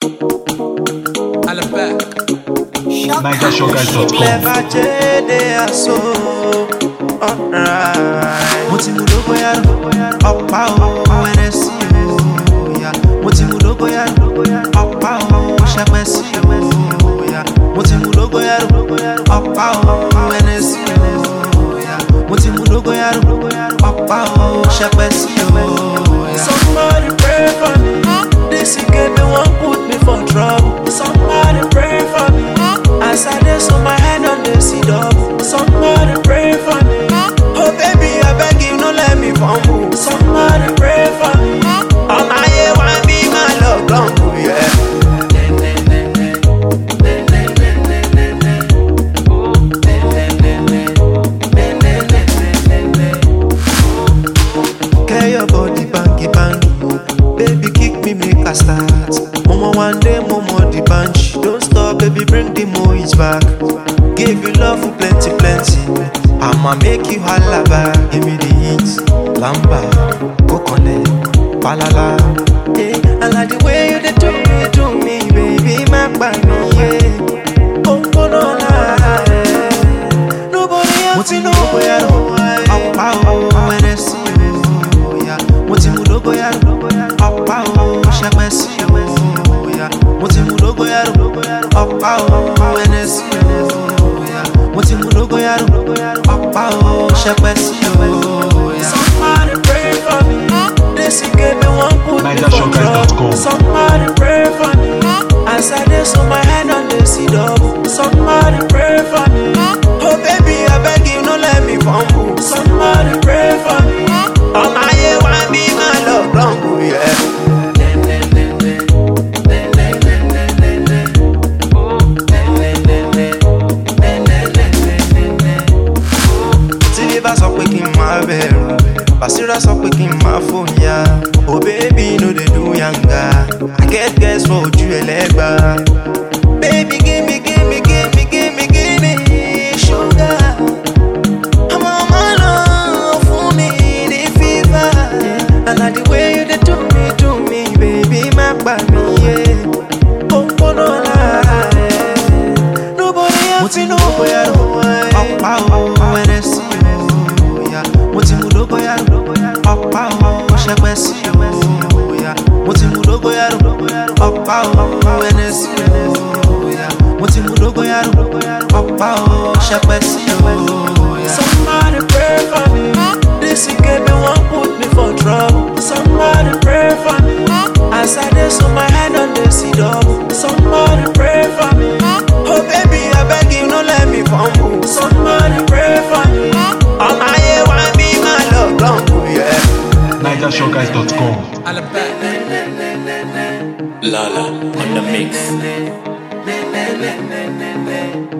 NigerShowGuys.com. Clever Jade aso, alright. Mo ti mu dogo yaro, ọ̀pá o, ẹnẹsì o, ya. Mo ti mu dogo yaro, ọ̀pá o, ṣẹpẹsì o, ya. Mo ti mu dogo yaro, ọ̀pá o, ẹnẹsì o, ya. Mo ti mu dogo yaro, ọ̀pá o, ṣẹpẹsì o, ya. Somebody pray for me. This girl they won't put me for trouble. Somebody pray for me. As I dey so my head on the see double. Somebody pray for me. Oh baby, I beg you, no let me fumble. Somebody pray for me. All my year want be my love long, yeah. Get your body bangy bangy, baby kick me make a start. Momo one day, momo the bunch. Don't stop, baby, bring the moist back. Give you love for plenty, plenty. I'ma make you holla back. Give me the hits, lamba, coconut, palala. Hey, I like the way you do me, baby, my baby, yeah. Oh, no, nobody else in the world. Oh, and I see you, yeah. What's in the world? Oh, ṣẹpẹsì o, ya. Mo ti mu dogo yaro, ọ̀pá o, ẹnẹsì o, ya. Mo ti mu dogo yaro, ọ̀pá o, ṣẹpẹsì o, ya. Somebody pray for me. This girl they won't put me for trouble. Somebody pray for me. As I dey so my head on the see double. Somebody pray for me. Oh baby, I beg you, no let me fumble. Somebody pray for me. All my year want be my love long, yeah. Basira sọ pé kí n máa fòyà. Oh baby, no dey do yanga. I get guess for ojú ẹlẹ́gbà. Baby, give me sugar. Ọmọ lọ fún mi ní fever. I like the way you dey do me, baby, má gbà mí, yeah. Ó ń gbóná lára rẹ̀. Nobody else. Mo ti nu ọ̀pá o, ẹnẹsì o, ya. Mo ti mu dogo yaro, ọ̀pá o, ṣẹpẹsì o, ya. Mo ti mu dogo yaro, ọ̀pá o, ẹnẹsì o, ya. Mo ti mu dogo yaro, ọ̀pá o, ṣẹpẹsì o, ya. Somebody pray for me. This girl they won't put me for trouble. Somebody pray for me. As I dey so my head on the see double. Somebody pray for me. Oh baby, I beg you, no let me fumble. Somebody pray for me. All my year want be my love long, yeah. NigerShowGuys.com. Lala on the mix.